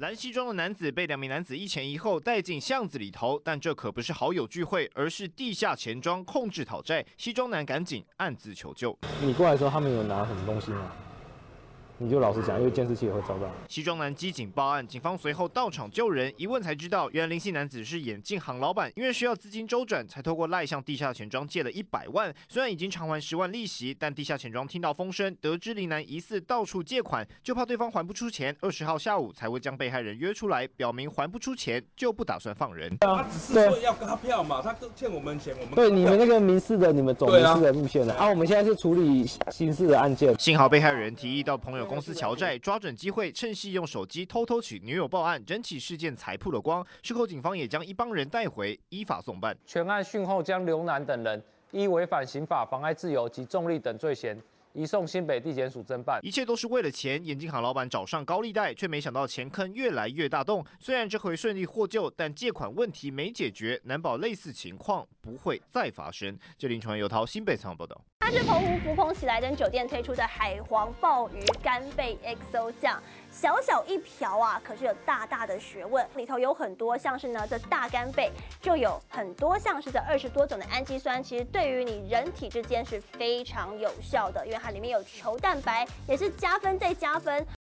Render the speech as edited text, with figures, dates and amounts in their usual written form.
蓝西装的男子被2名男子一前一后带进巷子里头，但这可不是好友聚会，而是地下钱庄控制讨债。西装男赶紧暗自求救。 你过来的时候，他们有拿什么东西吗？你就老实讲，因为监视器也会照到。 西装男机警报案，警方随后到场救人。一问才知道，原来林姓男子是眼镜行老板，因为需要资金周转，才透过赖向地下钱庄借了100万。虽然已经偿还10万利息，但地下钱庄听到风声，得知林男疑似到处借款，就怕对方还不出钱。20号下午才会将被害人约出来，表明还不出钱就不打算放人。 他只是说要发票嘛，他欠我们钱，我们对你们那个民事的，你们走民事的路线的我们现在是处理刑事的案件。 幸好被害人提议到朋友公司乔债，抓准机会，趁隙用手机偷取女友报案，整起事件才曝了光。事后警方也将一帮人带回，依法送办。 全案讯后将刘男等人依违反刑法、妨碍自由及重利等罪嫌，移送新北地检署侦办。 一切都是为了钱，眼镜行老板找上高利贷，却没想到钱坑越来越大洞。虽然这回顺利获救，但借款问题没解决，难保类似情况不会再发生。这林传尤涛新北采访报道。 它是澎湖福朋喜来登酒店推出的海皇鲍鱼干贝 XO 酱，小小一瓢啊，可是有大大的学问。里头有很多像是呢，这大干贝就有很多像是这20多种的氨基酸，其实对于你人体之间是非常有效的，因为它里面有球蛋白，也是加分再加分。